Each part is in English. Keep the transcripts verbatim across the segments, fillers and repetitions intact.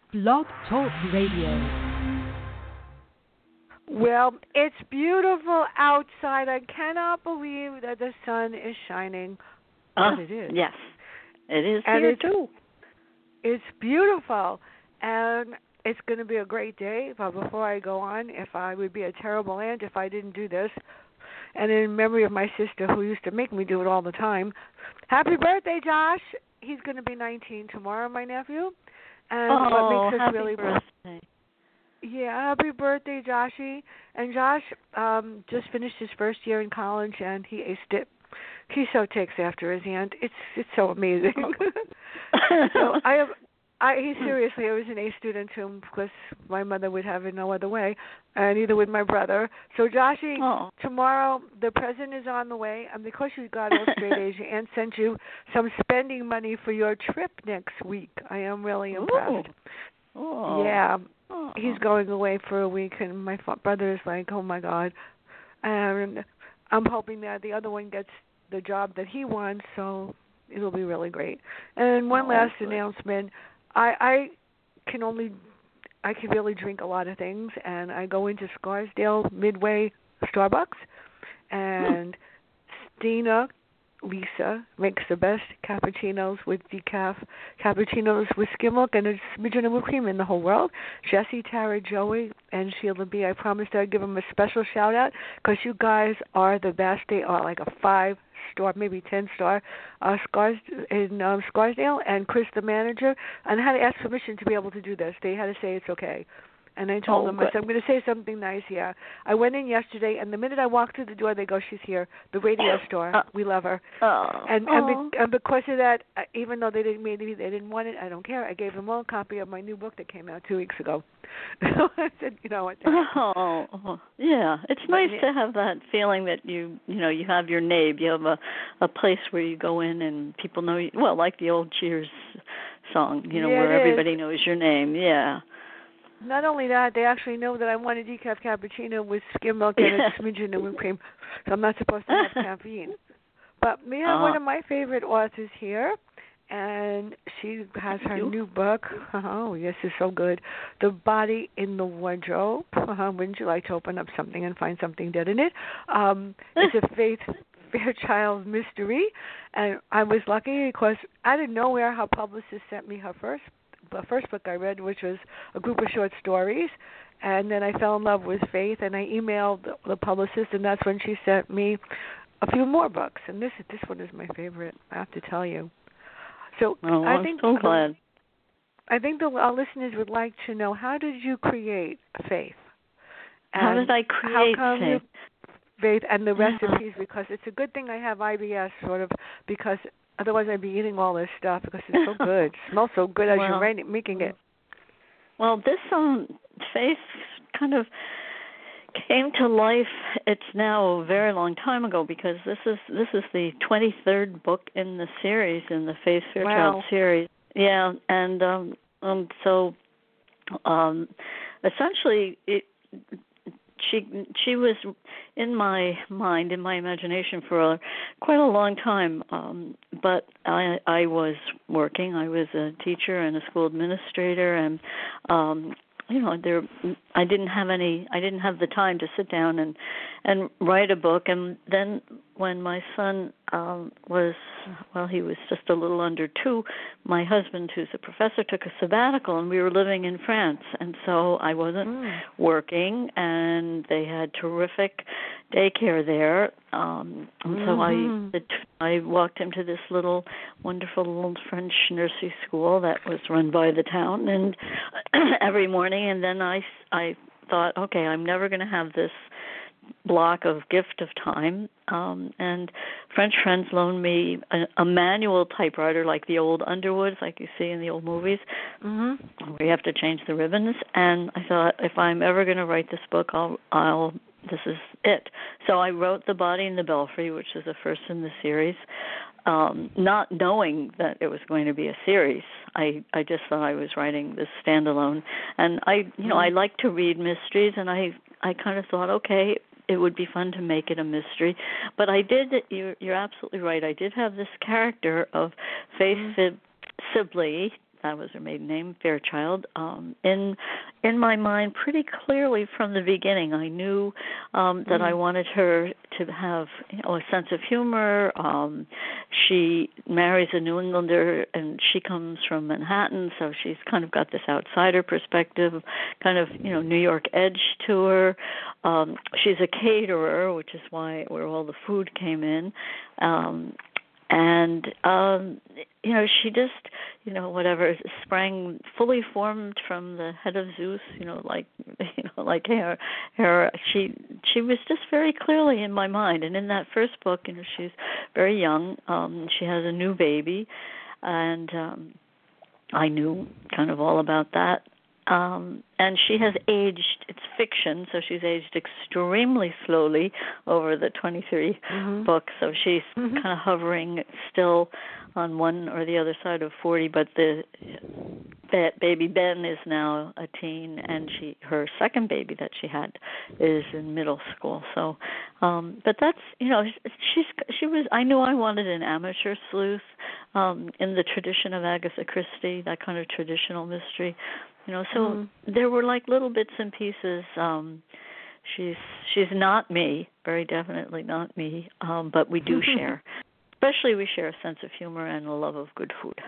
Blog Talk Radio. Well, it's beautiful outside. I cannot believe that the sun is shining. Uh, But it is. Yes, it is and here it's, too. It's beautiful. And it's going to be a great day. But before I go on, if I would be a terrible aunt if I didn't do this. And in memory of my sister who used to make me do it all the time, happy birthday, Josh. He's going to be nineteen tomorrow, my nephew. And oh, what makes us happy really birthday. Yeah, happy birthday, Joshy. And Josh um just finished his first year in college and he aced it. He so takes after his aunt. It's it's so amazing. so I have I he seriously I was an A student too because my mother would have it no other way, and neither would my brother. So Joshy, oh. tomorrow the present is on the way, and because you got all straight A's, your aunt sent you some spending money for your trip next week. I am really impressed. Oh. Yeah. Oh. He's going away for a week, and my fa- brother is like, oh, my God. And I'm hoping that the other one gets the job that he wants, so it'll be really great. And one oh, last good. announcement. I, I can only, I can really drink a lot of things, and I go into Scarsdale Midway Starbucks, and Stina Lisa makes the best cappuccinos with decaf cappuccinos with skim milk and a smidgen of whipped cream in the whole world. Jesse, Tara, Joey, and Sheila B. I promised I'd give them a special shout out because you guys are the best. They are like a five star, maybe ten star, uh, Scars in um, Scarsdale, and Chris, the manager, and I had to ask permission to be able to do this. They had to say it's okay. And I told oh, them, I good. said, I'm going to say something nice here. I went in yesterday, and the minute I walked through the door, they go, she's here, the radio store. Uh, we love her. Oh, and, oh. and, be, and because of that, uh, even though they didn't maybe they didn't want it, I don't care. I gave them all a copy of my new book that came out two weeks ago. I said, you know what? Oh, oh, yeah. It's But nice it, to have that feeling that you, you know, you have your name. You have a, a place where you go in and people know you. Well, like the old Cheers song, you know, yeah, where it everybody is. knows your name. Yeah. Not only that, they actually know that I want a decaf cappuccino with skim milk and a smidgen of whipped cream, so I'm not supposed to have caffeine. But we have uh, one of my favorite authors here, and she has her you? new book. Oh, yes, it's so good. The Body in the Wardrobe. Uh, wouldn't you like to open up something and find something dead in it? Um, it's a Faith Fairchild mystery, and I was lucky because out of nowhere, her publicist sent me her first the first book I read, which was a group of short stories, and then I fell in love with Faith, and I emailed the publicist, and that's when she sent me a few more books, and this this one is my favorite, I have to tell you. So oh, I I'm think so glad. I think the, our listeners would like to know, how did you create Faith? And how did I create how come Faith? You, Faith and the Yeah. recipes, because it's a good thing I have I B S, sort of, because otherwise I'd be eating all this stuff because it's so good. It smells so good as well, you're writing, making it. Well, this um, Faith kind of came to life. It's now a very long time ago because this is this is the twenty-third book in the series, in the Faith Fairchild Wow. series. Yeah, and um, um, so um, essentially it. She she was in my mind, in my imagination for a, quite a long time. Um, but I I was working. I was a teacher and a school administrator, and um, you know, there I didn't have any. I didn't have the time to sit down and and write a book. And then when my son um, was well, he was just a little under two. My husband, who's a professor, took a sabbatical, and we were living in France, and so I wasn't Mm. working, and they had terrific daycare there. Um, and Mm-hmm. so I I walked him to this little, wonderful little French nursery school that was run by the town, and every morning, and then I I thought, okay, I'm never going to have this block of gift of time, um, and French friends loaned me a, a manual typewriter like the old Underwoods, like you see in the old movies, Mm-hmm. where you have to change the ribbons. And I thought, if I'm ever going to write this book, I'll, I'll, this is it. So I wrote The Body in the Belfry, which is the first in the series, um, not knowing that it was going to be a series. I, I just thought I was writing this standalone, and I, you know, I like to read mysteries, and I, I kind of thought, okay, it would be fun to make it a mystery. But I did, you're, you're absolutely right, I did have this character of Faith mm-hmm. Sibley, that was her maiden name, Fairchild. Um, in in my mind, pretty clearly from the beginning, I knew um, that mm. I wanted her to have, you know, a sense of humor. Um, she marries a New Englander, and she comes from Manhattan, so she's kind of got this outsider perspective, kind of, you know, New York edge to her. Um, she's a caterer, which is why where all the food came in. Um, And, um, you know, she just, you know, whatever, sprang fully formed from the head of Zeus, you know, like, you know, like her, her, she, she was just very clearly in my mind. And in that first book, you know, she's very young. Um, she has a new baby. And um, I knew kind of all about that. Um, and she has aged, it's fiction, so she's aged extremely slowly over the twenty-three mm-hmm. books. So she's mm-hmm. kind of hovering still on one or the other side of forty, but the baby Ben is now a teen, and she her second baby that she had is in middle school. So, um, but that's, you know, she's she was. I knew I wanted an amateur sleuth um, in the tradition of Agatha Christie, that kind of traditional mystery. You know, so mm-hmm. there were like little bits and pieces. Um, she's she's not me, very definitely not me, um, but we do share. Especially we share a sense of humor and a love of good food.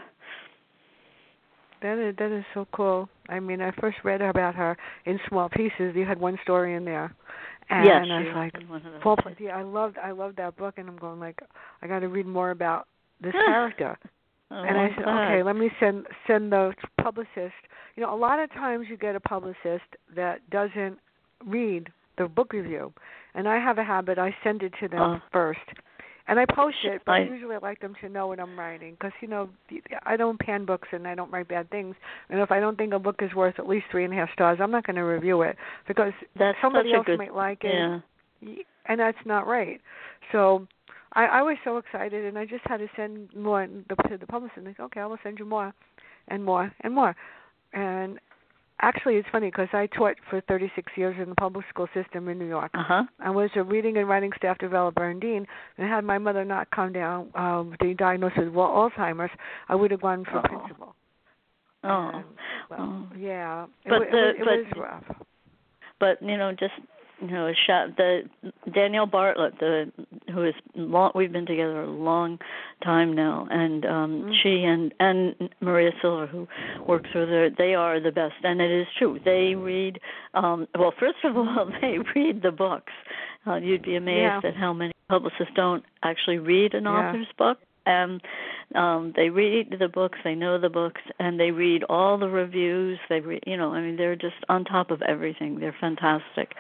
That is, that is so cool. I mean, I first read about her in small pieces. You had one story in there. And yes, I was like, Paul, yeah, I loved I loved that book, and I'm going like, I got to read more about this character. Oh, and I said, glad. okay, let me send send the publicist. You know, a lot of times you get a publicist that doesn't read the book review, and I have a habit. I send it to them uh, first, and I post it. But I, usually I like them to know what I'm writing, because you know I don't pan books and I don't write bad things. And if I don't think a book is worth at least three and a half stars, I'm not going to review it, because that's somebody else good, might like it, yeah. and that's not right. So. I, I was so excited, and I just had to send more to the publicist. And they said, okay, I will send you more and more and more. And actually, it's funny, because I taught for thirty-six years in the public school system in New York. Uh-huh. I was a reading and writing staff developer and dean, and had my mother not come down um, with the diagnosis of Alzheimer's, I would have gone for oh. principal. Oh. And, well, oh. Yeah, it, but it, the, it, it but, was rough. But, you know, just... You know, the Danielle Bartlett, the who is long, we've been together a long time now, and um, mm-hmm. she and and Maria Silver, who works with her, they are the best, and it is true. They read. Um, well, first of all, they read the books. Uh, you'd be amazed yeah. at how many publicists don't actually read an yeah. author's book. And um, they read the books, they know the books, and they read all the reviews. They, read, you know, I mean, they're just on top of everything. They're fantastic.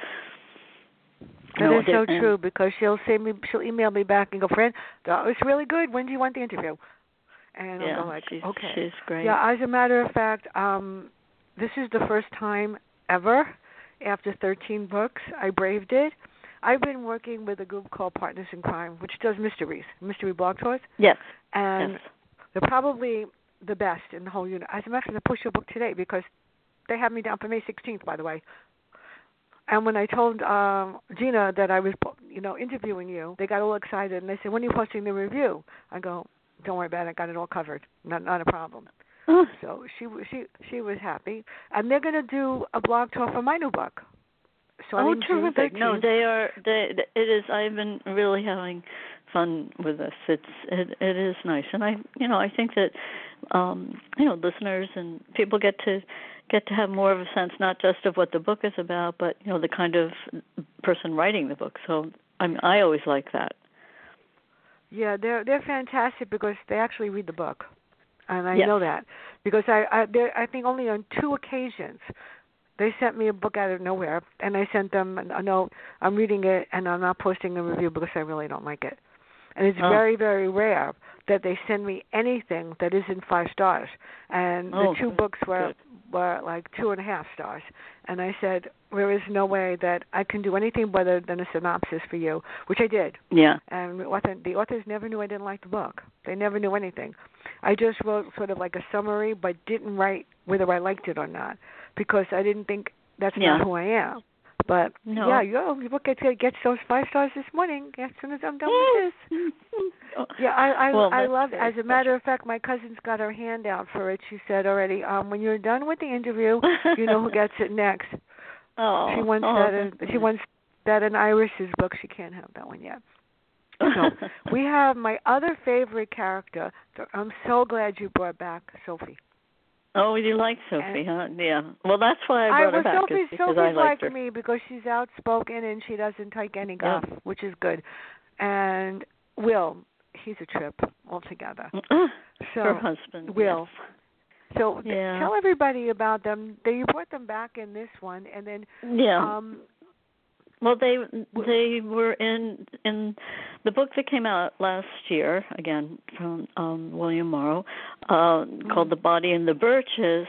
That no, is so true, because she'll say me, she'll email me back and go, "Friend, that was really good. When do you want the interview?" And yeah, I'll go like, she's, "Okay." She's great. Yeah, as a matter of fact, um, this is the first time ever, after thirteen books, I braved it. I've been working with a group called Partners in Crime, which does mysteries, mystery blog tours. Yes. And yes. they're probably the best in the whole unit. I'm actually going to push your book today, because they have me down for May sixteenth, by the way. And when I told um, Gina that I was, you know, interviewing you, they got all excited, and they said, "When are you posting the review?" I go, "Don't worry about it. I got it all covered. Not not a problem." Oh. So she she she was happy, and they're going to do a blog tour for my new book. Oh, terrific! No, they are. They, it is. I've been really having fun with this. It's it, it is nice, and I, you know, I think that, um, you know, listeners and people get to. get to have more of a sense, not just of what the book is about, but, you know, the kind of person writing the book. So I'm, I always like that. Yeah, they're they're fantastic, because they actually read the book, and I yes. know that, because I I, I think only on two occasions they sent me a book out of nowhere, and I sent them a note. I'm reading it, and I'm not posting a review because I really don't like it. And it's oh. very, very rare that they send me anything that isn't five stars. And oh, the two books were good. were like two and a half stars. And I said, there is no way that I can do anything better than a synopsis for you, which I did. Yeah. And the, author, the authors never knew I didn't like the book. They never knew anything. I just wrote sort of like a summary, but didn't write whether I liked it or not, because I didn't think that's yeah. not who I am. But No. yeah, you look at it gets those five stars this morning as soon as I'm done with this. Yeah, I I, well, I love. As a special. matter of fact, my cousin's got her hand out for it. She said already. Um, when you're done with the interview, you know who gets it next. Oh, she wants oh, that. In, she wants that in Iris's book. She can't have that one yet. So we have my other favorite character. I'm so glad you brought back Sophie. Oh, you like Sophie, huh? Yeah. Well, that's why I I, brought well, her back. Sophie, because Sophie's I liked like her. me because she's outspoken and she doesn't take any guff, Yep. which is good. And Will, he's a trip altogether. So her husband, Will. Yes. So yeah. tell everybody about them. They you brought them back in this one, and then yeah. Um, well, they they were in in the book that came out last year, again from um, William Morrow, uh, mm-hmm. called "The Body and the Birches."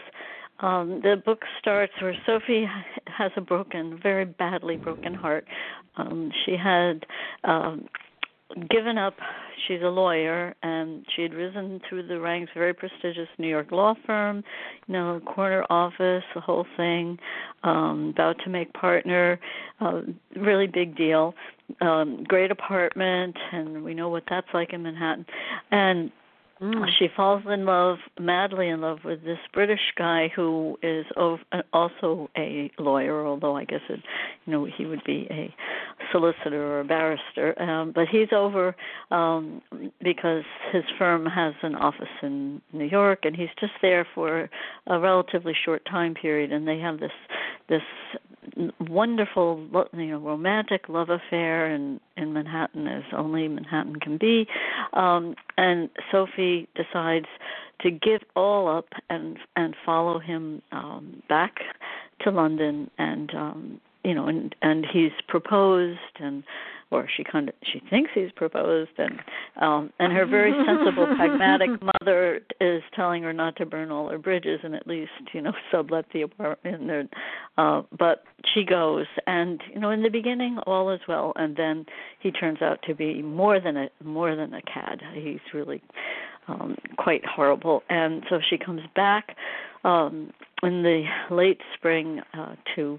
Um, the book starts where Sophie has a broken, very badly broken heart. Um, she had um, given up. She's a lawyer, and she had risen through the ranks, very prestigious New York law firm, you know, corner office, the whole thing, um, about to make partner, uh, really big deal, um, great apartment, and we know what that's like in Manhattan. And Mm. she falls in love, madly in love, with this British guy who is also a lawyer, although I guess it, you know, he would be a solicitor or a barrister. Um, but he's over um, because his firm has an office in New York, and he's just there for a relatively short time period. And they have this this wonderful, you know, romantic love affair in, in Manhattan, as only Manhattan can be. Um, and Sophie decides to give all up and and follow him um, back to London, and um, you know, and and he's proposed, and or she kind of she thinks he's proposed, and um, and her very sensible, pragmatic mother is telling her not to burn all her bridges and at least, you know, sublet the apartment. And, uh, but she goes, and you know, in the beginning all is well, and then he turns out to be more than a more than a cad. He's really um, quite horrible, and so she comes back um, in the late spring uh, to.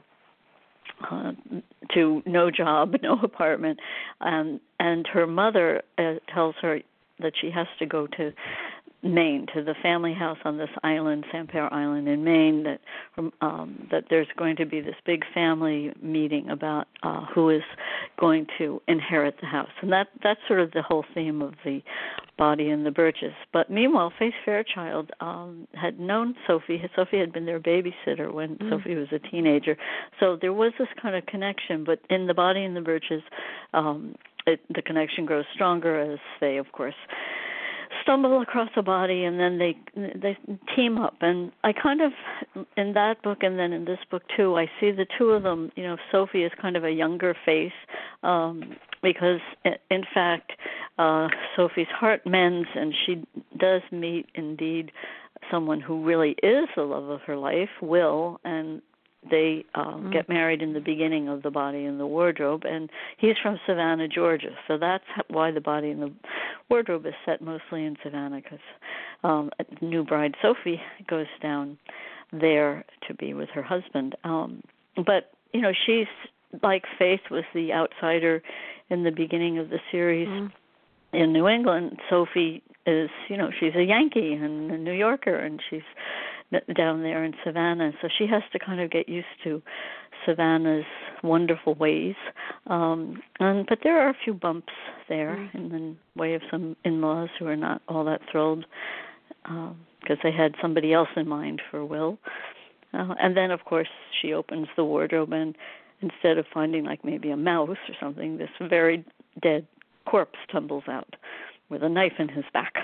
Uh, to no job, no apartment, um, and her mother uh, tells her that she has to go to Maine, to the family house on this island, Sampere Island in Maine, that um, that there's going to be this big family meeting about uh, who is going to inherit the house. And that that's sort of the whole theme of The Body and the Birches. But meanwhile, Faith Fairchild um, had known Sophie. Sophie had been their babysitter when mm. Sophie was a teenager. So there was this kind of connection. But in The Body and the Birches, um, it, the connection grows stronger as they, of course, stumble across a body, and then they they team up. And I kind of, in that book and then in this book too, I see the two of them, you know, Sophie is kind of a younger face, um, because in fact uh, Sophie's heart mends, and she does meet indeed someone who really is the love of her life, Will, and they um, mm. get married in the beginning of The Body and the Wardrobe, and he's from Savannah, Georgia. So that's why The Body and the Wardrobe is set mostly in Savannah, because um, new bride Sophie goes down there to be with her husband. Um, but, you know, she's, like Faith was the outsider in the beginning of the series mm. in New England. Sophie is, you know, she's a Yankee and a New Yorker, and she's down there in Savannah, so she has to kind of get used to Savannah's wonderful ways. Um, and but there are a few bumps there mm. in the way of some in-laws who are not all that thrilled because um, they had somebody else in mind for Will. Uh, and then, of course, she opens the wardrobe, and instead of finding like maybe a mouse or something, this very dead corpse tumbles out with a knife in his back.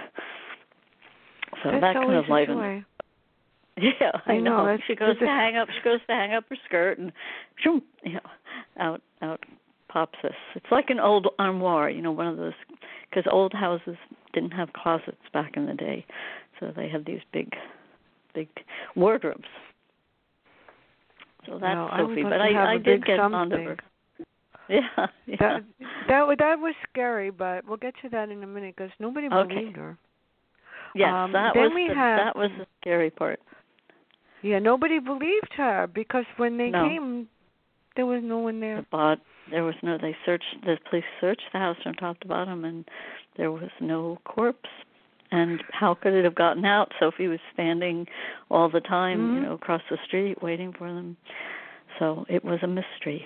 So That's that kind of livens. Joy. Yeah, I, I know. know. She goes to hang up. She goes to hang up her skirt, and shoom, you know, out out pops this. It's like an old armoire, you know, one of those, because old houses didn't have closets back in the day, so they had these big, big wardrobes. So that's no, Sophie. I but I, I did get something. fond of her. Yeah, yeah. That that that was scary, but we'll get to that in a minute because nobody okay. believed her. Yes, um, that then was we the, have, that was the scary part. Yeah, nobody believed her because when they no. came, There was no one there. But there was no. They searched. The police searched the house from top to bottom, and there was no corpse. And how could it have gotten out? Sophie was standing all the time, mm-hmm. you know, across the street waiting for them. So it was a mystery.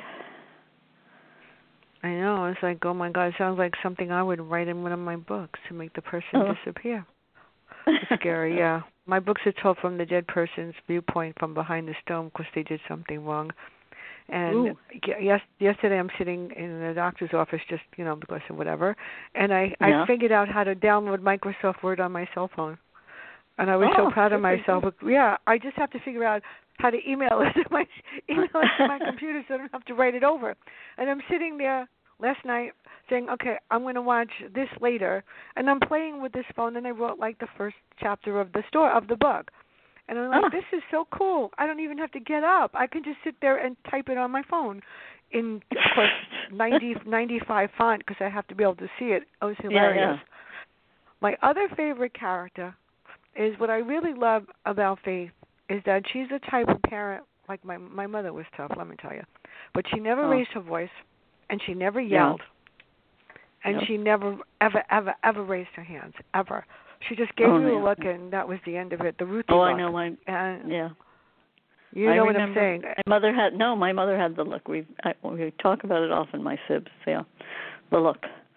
I know. It's like, oh my God, it sounds like something I would write in one of my books to make the person oh. disappear. It's scary, yeah. My books are told from the dead person's viewpoint from behind the stone because they did something wrong. And yes, yesterday I'm sitting in the doctor's office just, you know, because of whatever, and I, yeah. I figured out how to download Microsoft Word on my cell phone. And I was oh, so proud of myself. Yeah, I just have to figure out how to email it to my email it to my computer so I don't have to write it over. And I'm sitting there last night saying, okay, I'm going to watch this later, and I'm playing with this phone, and I wrote like the first chapter of the story of the book. And I'm like, oh. this is so cool. I don't even have to get up. I can just sit there and type it on my phone in, of course, ninety, ninety-five font because I have to be able to see it. It was hilarious. Yeah, yeah. My other favorite character is what I really love about Faith is that she's the type of parent, like my my mother was tough, let me tell you. But she never oh. raised her voice, and she never yelled, yeah. and yep. she never, ever, ever, ever raised her hands, ever. She just gave oh, you yeah. a look, and that was the end of it. The Ruthie Oh, look. I know. My, and yeah. You I know remember, what I'm saying. My mother had, no, my mother had the look. We I, we talk about it often, my sibs, yeah. The look.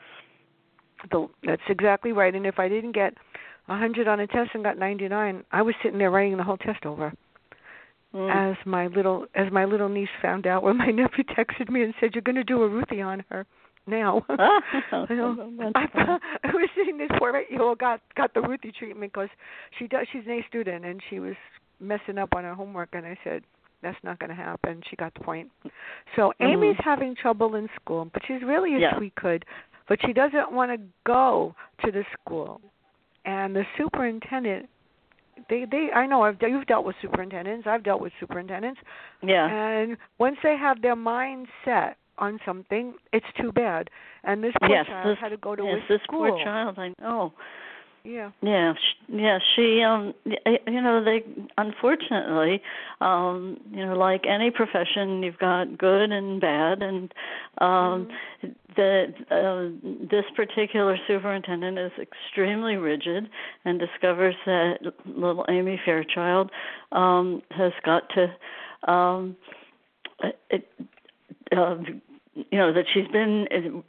The, that's exactly right. And if I didn't get one hundred on a test and got ninety-nine, I was sitting there writing the whole test over. Mm. As my little as my little niece found out when my nephew texted me and said, you're going to do a Ruthie on her now. Ah, I, know, I, I was sitting this poor eight-year-old got got the Ruthie treatment because she does she's an A student and she was messing up on her homework, and I said that's not going to happen. She got the point. So mm-hmm. Amy's having trouble in school, but she's really a yeah. sweet kid, but she doesn't want to go to the school. And the superintendent, they they I know I've you've dealt with superintendents. I've dealt with superintendents. Yeah. And once they have their mind set on something, it's too bad. And this poor yes, child this, had to go to yes, a this school. poor child, I know. Yeah. Yeah, yeah. She, um, you know, they unfortunately, um, you know, like any profession, you've got good and bad, and um, mm-hmm. the uh, this particular superintendent is extremely rigid and discovers that little Amy Fairchild um, has got to, um, it, uh, you know, that she's been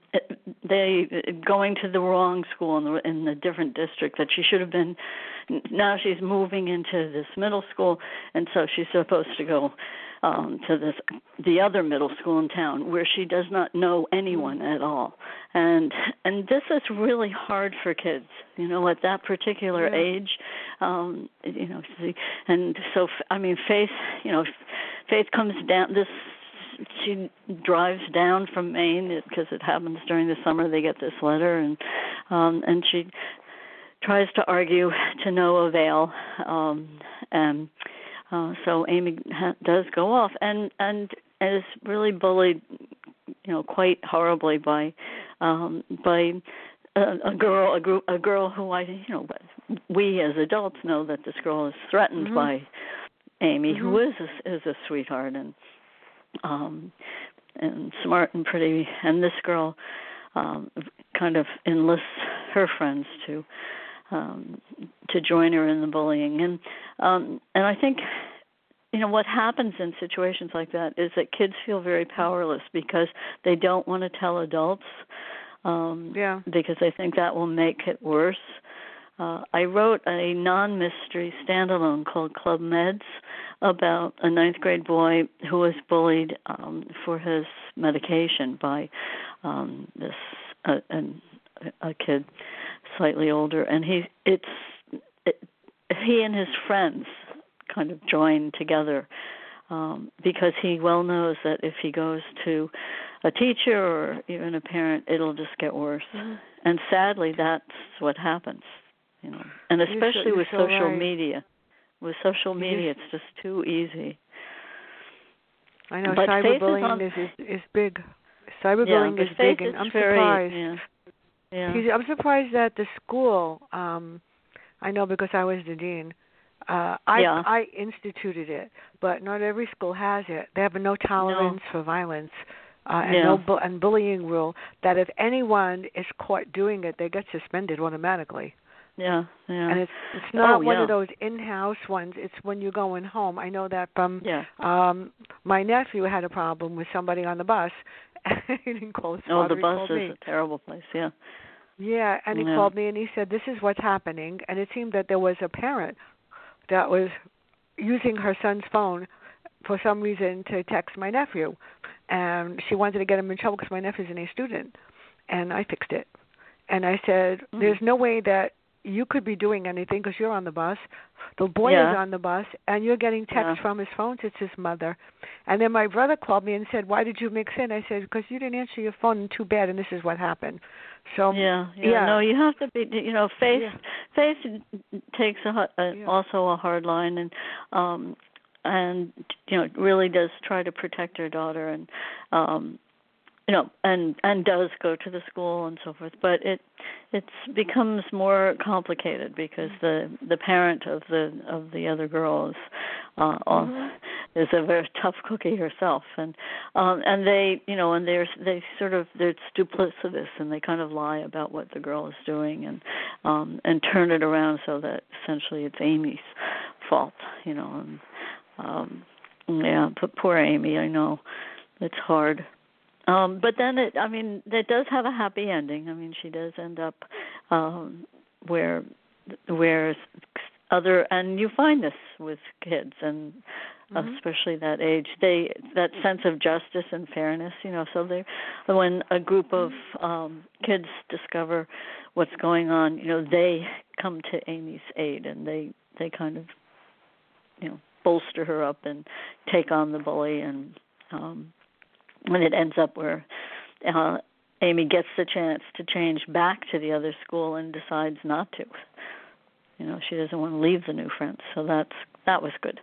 they going to the wrong school in the in the different district, that she should have been. Now she's moving into this middle school, and so she's supposed to go um, to this the other middle school in town where she does not know anyone at all. And and this is really hard for kids, you know, at that particular yeah. age. Um, you know, and so I mean, Faith, you know, Faith comes down this. She drives down from Maine because it happens during the summer. They get this letter, and um, and she tries to argue to no avail. Um, and uh, so Amy ha- does go off and and is really bullied, you know, quite horribly by um, by a, a girl, a group, a girl who I, you know, we as adults know that this girl is threatened mm-hmm. by Amy, mm-hmm. who is a, is a sweetheart and. Um, and smart and pretty, and this girl um, kind of enlists her friends to um, to join her in the bullying, and um, and I think you know what happens in situations like that is that kids feel very powerless because they don't want to tell adults, um, yeah, because they think that will make it worse. Uh, I wrote a non-mystery standalone called Club Meds about a ninth grade boy who was bullied um, for his medication by um, this uh, an, a kid slightly older, and he it's it, he and his friends kind of joined together um, because he well knows that if he goes to a teacher or even a parent, it'll just get worse, mm-hmm. and sadly, that's what happens. You know, and especially you're with so social right. media. With social media, you're, it's just too easy. I know but cyberbullying on, is, is is big. Cyberbullying yeah, is big, and is I'm very, surprised. Yeah. Yeah. I'm surprised that the school. Um, I know because I was the dean. Uh, I Yeah. I instituted it, but not every school has it. They have a no tolerance No. for violence uh, and Yeah. no bu- and bullying rule. That if anyone is caught doing it, they get suspended automatically. Yeah. Yeah. And it's it's not Oh, one yeah. of those in-house ones. It's when you're going home. I know that from Yeah. um my nephew had a problem with somebody on the bus. He didn't call his Oh, father. the He bus called is me. a terrible place. Yeah. Yeah, and he Yeah. called me and he said, "This is what's happening." And it seemed that there was a parent that was using her son's phone for some reason to text my nephew, and she wanted to get him in trouble because my nephew's an A student, and I fixed it. And I said, Mm. "There's no way that you could be doing anything because you're on the bus. The boy Yeah. is on the bus, and you're getting text Yeah. from his phone. It's his mother." And then my brother called me and said, "Why did you mix in?" I said, "Because you didn't answer your phone, and too bad, and this is what happened." So Yeah, yeah, yeah. No, you have to be. You know, faith. Yeah. Faith takes a, hu- a Yeah. also a hard line, and um, and you know, really does try to protect her daughter, and um, you know, and and does go to the school and so forth. But it it's becomes more complicated because the the parent of the of the other girl is uh, Mhm. is a very tough cookie herself, and um, and they you know and they're they sort of they're duplicitous, and they kind of lie about what the girl is doing, and um, and turn it around so that essentially it's Amy's fault, you know. And um, yeah, but poor Amy, I know it's hard. Um, but then it, I mean, it does have a happy ending. I mean, she does end up um, where, where other, and you find this with kids, and Mhm. especially that age, they that sense of justice and fairness. You know, so they, when a group of um, kids discover what's going on, you know, they come to Amy's aid, and they they kind of, you know, bolster her up and take on the bully, and um, and it ends up where uh, Amy gets the chance to change back to the other school and decides not to. You know, she doesn't want to leave the new friends, so that's that was good.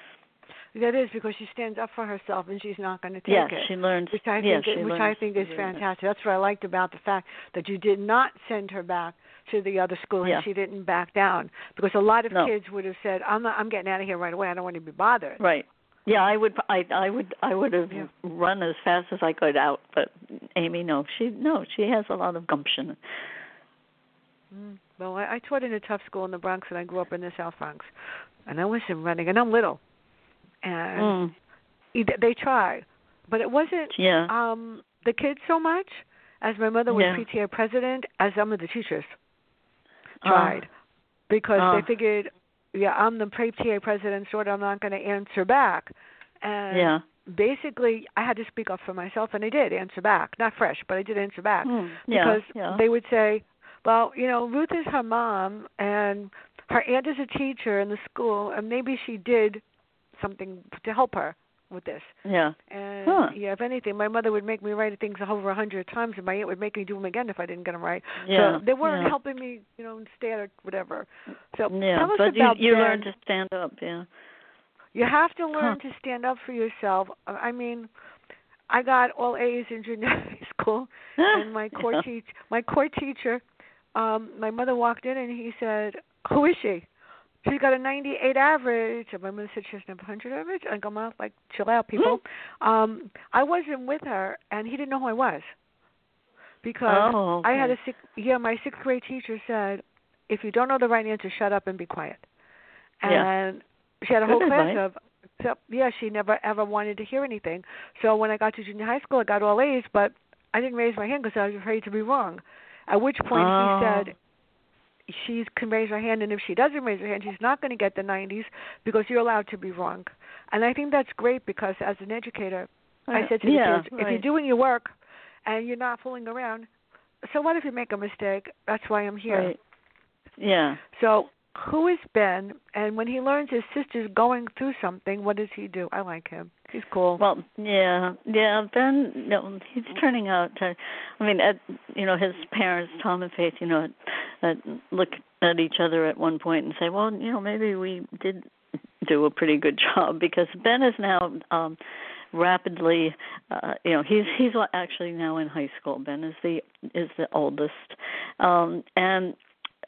That is because she stands up for herself and she's not going to take Yes, it. she learns. Which I yes, think, she which learns I think is to do fantastic. That's what I liked about the fact that you did not send her back to the other school Yeah. and she didn't back down. Because a lot of No. kids would have said, "I'm not, I'm getting out of here right away. I don't want to be bothered." that. Right. Yeah, I would. I, I would. I would have Yeah. run as fast as I could out. But Amy, no, she no, she has a lot of gumption. Mm. Well, I, I taught in a tough school in the Bronx, and I grew up in the South Bronx, and I wasn't running, and I'm little, and Mm. either, they tried, but it wasn't Yeah. um, the kids so much as my mother was Yeah. P T A president, as some of the teachers Uh, tried, because uh, they figured, yeah, I'm the P T A president, sort of, I'm not going to answer back, and Yeah. basically I had to speak up for myself, and I did answer back, not fresh, but I did answer back, Mm. Yeah. because Yeah. they would say, well, you know, Ruth is her mom, and her aunt is a teacher in the school, and maybe she did something to help her with this. Yeah. And Huh. yeah, if anything, my mother would make me write things over a hundred times, and my aunt would make me do them again if I didn't get them right. Yeah. So they weren't yeah. helping me, you know, stay or whatever. So Yeah, tell us but about you, you Ben. learn to stand up. Yeah. You have to learn Huh. to stand up for yourself. I mean, I got all A's in junior high school, and my core Yeah. teach my core teacher, um, my mother walked in and he said, "Who is she?" She's got a ninety-eight average. And my mother said she doesn't have a hundred average. I go, "Mom, like, chill out, people." um, I wasn't with her, and he didn't know who I was because Oh, I had a okay. six. Yeah, my sixth grade teacher said, "If you don't know the right answer, shut up and be quiet." Yeah. And she had a Good whole class advice. of. So, yeah, she never ever wanted to hear anything. So when I got to junior high school, I got all A's, but I didn't raise my hand because I was afraid to be wrong. At which point Oh. he said, she can raise her hand, and if she doesn't raise her hand, she's not going to get the nineties because you're allowed to be wrong. And I think that's great because as an educator, I said to the yeah, kids, if right. you're doing your work and you're not fooling around, so what if you make a mistake? That's why I'm here. Right. Yeah. So who is Ben? And when he learns his sister's going through something, what does he do? I like him. He's cool. Well, yeah, yeah. Ben, no, he's turning out to. I mean, at, you know, his parents, Tom and Faith, you know, at, look at each other at one point and say, well, you know, maybe we did do a pretty good job because Ben is now um, rapidly, uh, you know, he's he's actually now in high school. Ben is the is the oldest, um, and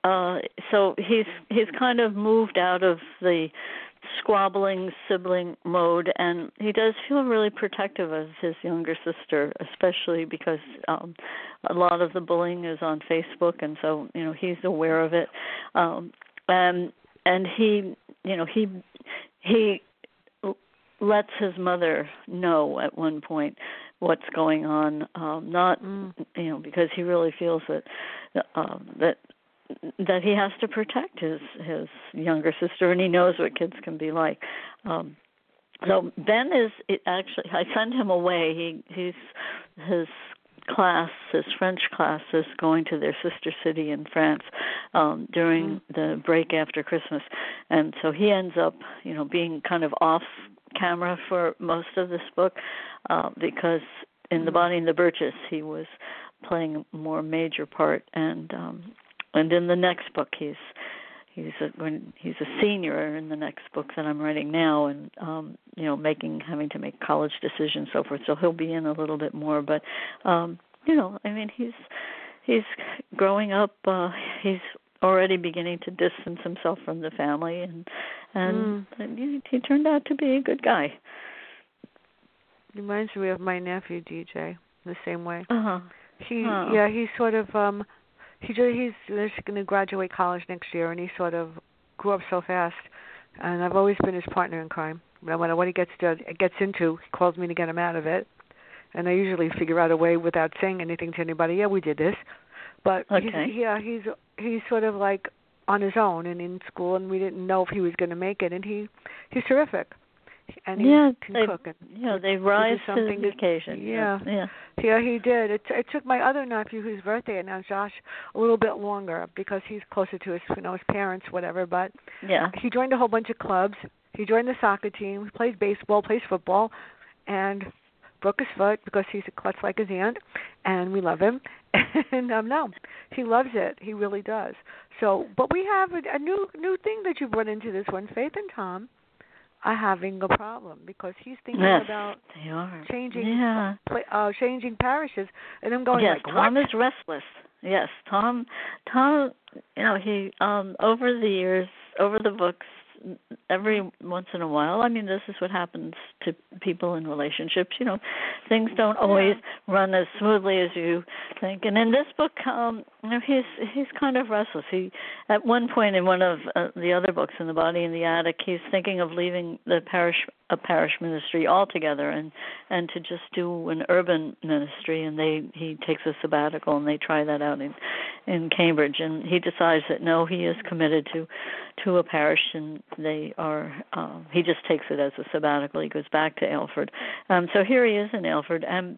uh, so he's he's kind of moved out of the squabbling sibling mode, and he does feel really protective of his younger sister, especially because um, a lot of the bullying is on Facebook, and so you know he's aware of it, um, and and he you know he he lets his mother know at one point what's going on, um, not mm. you know because he really feels that um, that. that he has to protect his his younger sister, and he knows what kids can be like. Um, so Ben is it actually. I send him away. He he's his class, his French class, is going to their sister city in France um, during mm. the break after Christmas, and so he ends up, you know, being kind of off camera for most of this book uh, because in mm. The Bonnie and the Birches he was playing a more major part, and um, And in the next book, he's he's a he's a senior in the next book that I'm writing now, and um, you know, making having to make college decisions, so forth. So he'll be in a little bit more, but um, you know, I mean, he's he's growing up. Uh, he's already beginning to distance himself from the family, and and, mm. and he, he turned out to be a good guy. Reminds me of my nephew D J, the same way. Uh huh. He oh. yeah, he's sort of um. He he's just going to graduate college next year, and he sort of grew up so fast. And I've always been his partner in crime. No matter what he gets to, gets into, he calls me to get him out of it. And I usually figure out a way without saying anything to anybody. Yeah, we did this. But okay. he's, yeah, he's he's sort of like on his own and in school, and we didn't know if he was going to make it. And he he's terrific. And he yeah, can they, cook. And yeah, they rise to the occasion. Yeah, yeah, yeah, he did. It, it took my other nephew, whose birthday is now, Josh, a little bit longer because he's closer to his, you know, his parents, whatever. But yeah, he joined a whole bunch of clubs. He joined the soccer team. He plays baseball, plays football, and broke his foot because he's a klutz like his aunt, and we love him. And um, no, he loves it. He really does. So, but we have a, a new new thing that you brought into this one, Faith and Tom are having a problem because he's thinking yes, about they are. changing yeah. uh, changing parishes, and I'm going yes, like, Tom what? is restless. Yes, Tom. Tom, you know, he um over the years, over the books, every once in a while. I mean, this is what happens to people in relationships. You know, things don't always yeah. run as smoothly as you think. And in this book, um, you know, he's he's kind of restless. He, at one point in one of uh, the other books, in The Body in the Attic, he's thinking of leaving the parish a parish ministry altogether and and to just do an urban ministry. And they he takes a sabbatical, and they try that out in in Cambridge. And he decides that no, he is committed to to a parish, and they are. Uh, he just takes it as a sabbatical. He goes back to Aylford. Um, so here he is in Aylford, and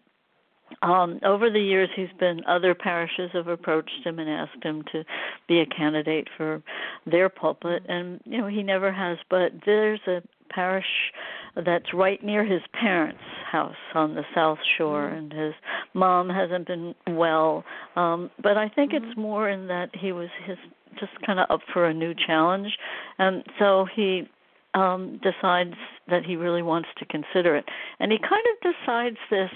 Um, over the years, he's been, other parishes have approached him and asked him to be a candidate for their pulpit, and, you know, he never has. But there's a parish that's right near his parents' house on the South Shore, mm. and his mom hasn't been well. Um, but I think mm. it's more in that he was his just kind of up for a new challenge, and so he um, decides that he really wants to consider it. And he kind of decides this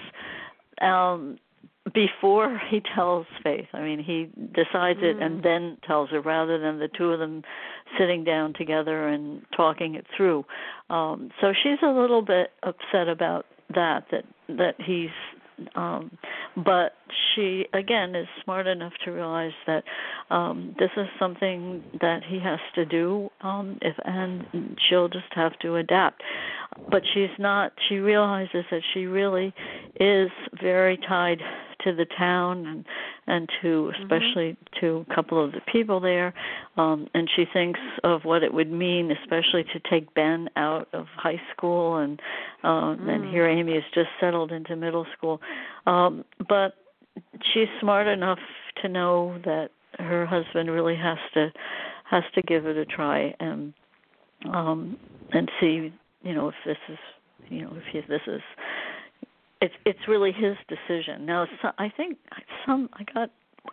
Um, before he tells Faith. I mean, he decides mm. it and then tells her, rather than the two of them sitting down together and talking it through. Um, so she's a little bit upset about that, that, that he's, um, but she, again, is smart enough to realize that um, this is something that he has to do, um, if, and she'll just have to adapt. But she's not, she realizes that she really is very tied to the town and, and to, especially mm-hmm. to a couple of the people there. Um, and she thinks of what it would mean, especially to take Ben out of high school. And, um, mm. and here Amy is just settled into middle school. Um, but she's smart enough to know that her husband really has to, has to give it a try and, um, and see, you know, if this is, you know, if he, this is, it's it's really his decision. Now, so, I think some I got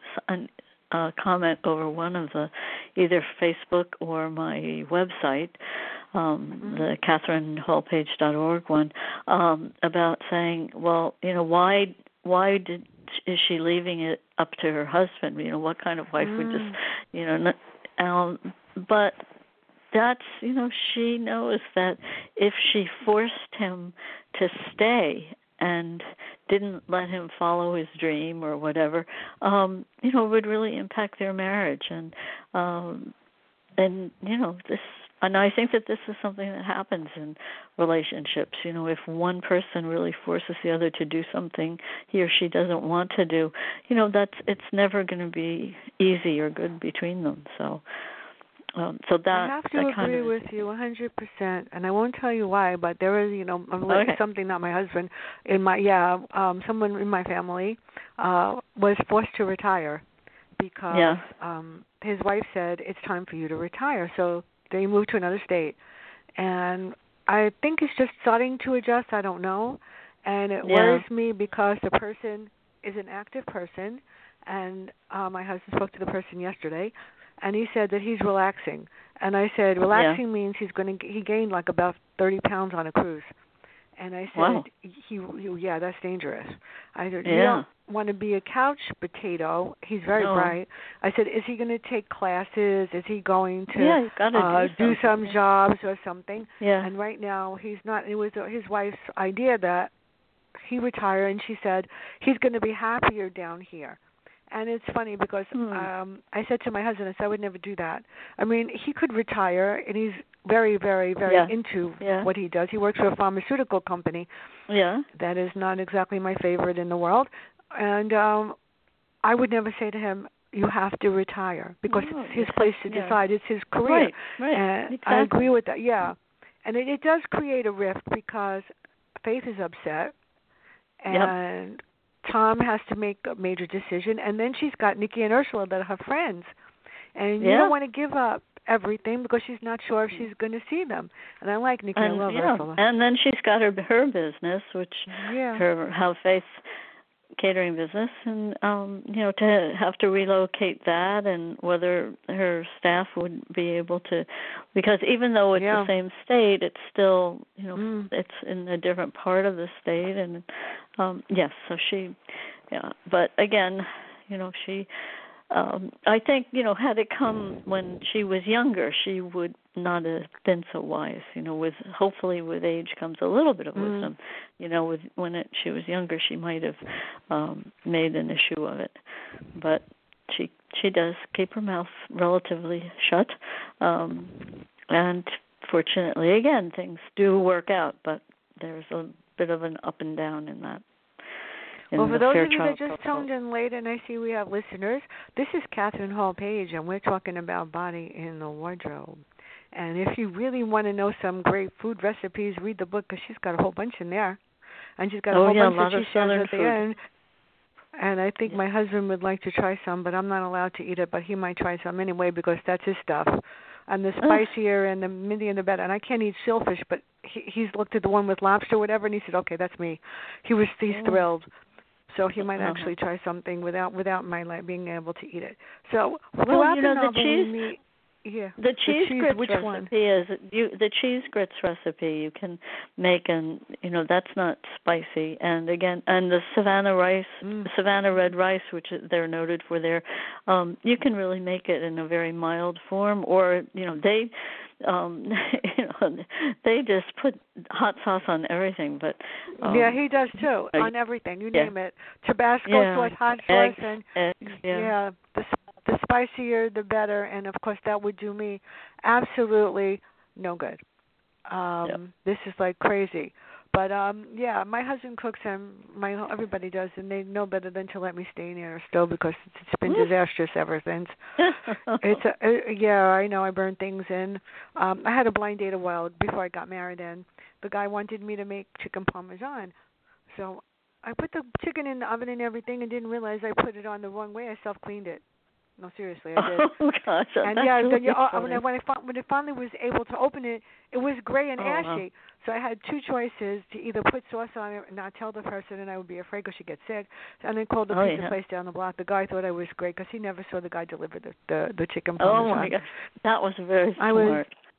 a uh, comment over one of the either Facebook or my website, um, mm-hmm. the Catherine Hall Page dot org one, um, about saying, well, you know, why why did is she leaving it up to her husband? You know, what kind of wife mm. would just, you know, not, Um, but that's, you know, she knows that if she forced him to stay and didn't let him follow his dream or whatever, um, you know, it would really impact their marriage. And, um, and you know, this, and I think that this is something that happens in relationships. You know, if one person really forces the other to do something he or she doesn't want to do, you know, that's, it's never going to be easy or good between them. So, Um, so that, I have to that agree kind of, with you one hundred percent, and I won't tell you why, but there is, you know, okay. something, not my husband, in my, yeah, um, someone in my family uh, was forced to retire because yeah. um, his wife said, it's time for you to retire. So they moved to another state. And I think it's just starting to adjust. I don't know. And it yeah. worries me because the person is an active person, and uh, my husband spoke to the person yesterday, and he said that he's relaxing. And I said, relaxing yeah. means he's going to he gained like about thirty pounds on a cruise. And I said, wow. he, he, yeah, that's dangerous. I said, yeah. you don't want to be a couch potato. He's very no. bright. I said, is he going to take classes? Is he going to yeah, you gotta uh, do, do some jobs or something? Yeah. And right now he's not. It was his wife's idea that he retire, and she said he's going to be happier down here. And it's funny because hmm. um I said to my husband, I said, I would never do that. I mean, he could retire, and he's very, very, very yeah. into yeah. what he does. He works for a pharmaceutical company. Yeah. That is not exactly my favorite in the world. And um I would never say to him, you have to retire, because no, it's his place to yeah. decide. It's his career. Right, right. And exactly. I agree with that, yeah. And it, it does create a rift because Faith is upset. And yep. Tom has to make a major decision, and then she's got Nikki and Ursula that are her friends, and yeah. you don't want to give up everything because she's not sure if she's going to see them. And I like Nikki, and, I love yeah. Ursula. And then she's got her her business, which yeah. her Have Faith catering business, and um, you know, to have to relocate that, and whether her staff would be able to, because even though it's yeah. the same state, it's still, you know, mm. it's in a different part of the state, and um, yes, so she, yeah, but again, you know, she. Um, I think, you know, had it come when she was younger, she would not have been so wise. You know, with hopefully with age comes a little bit of mm. wisdom. You know, with when it, she was younger, she might have um, made an issue of it. But she she does keep her mouth relatively shut. Um, and fortunately, again, things do work out, but there's a bit of an up and down in that. Well, for those of you that just tuned in late, and I see we have listeners, this is Catherine Hall Page, and we're talking about body in the wardrobe. And if you really want to know some great food recipes, read the book, because she's got a whole bunch in there. And she's got a oh, whole yeah, bunch a lot that of she shares Southern at the food. end. And I think yeah. my husband would like to try some, but I'm not allowed to eat it, but he might try some anyway, because that's his stuff. And the spicier and the minty and the better. And I can't eat shellfish, but he, he's looked at the one with lobster or whatever, and he said, okay, that's me. He was he's oh. thrilled. So he might uh-huh. actually try something without without my like being able to eat it. So well, throughout you know, the novel, the cheese, we meet, yeah, the cheese, the cheese grits which recipe one? is you. The cheese grits recipe you can make, and you know that's not spicy. And again, and the Savannah rice, Mm. Savannah red rice, which they're noted for there, um, you can really make it in a very mild form. Or you know they. Um, you know, they just put hot sauce on everything, but um, yeah, he does too, on everything. You yeah. name it, Tabasco yeah. sauce, hot eggs, sauce, and eggs, yeah. yeah, the the spicier the better. And of course, that would do me absolutely no good. Um, yep. This is like crazy. But um, yeah, my husband cooks and my everybody does, and they know better than to let me stay near a stove, because it's, it's been disastrous ever since. It's a, uh, yeah, I know. I burned things in. Um, I had a blind date a while before I got married, and the guy wanted me to make chicken parmesan, so I put the chicken in the oven and everything, and didn't realize I put it on the wrong way. I self cleaned it. No, seriously, I did. Oh gosh, and that's yeah, really then you, uh, funny. when I when I, when I finally was able to open it, it was gray and oh, ashy. wow. So I had two choices: to either put sauce on it and not tell the person, and I would be afraid because she'd get sick, and then call the oh, pizza yeah. place down the block. The guy thought I was great because he never saw the guy deliver the the, the chicken Oh parmesan. my gosh, that was very I smart. was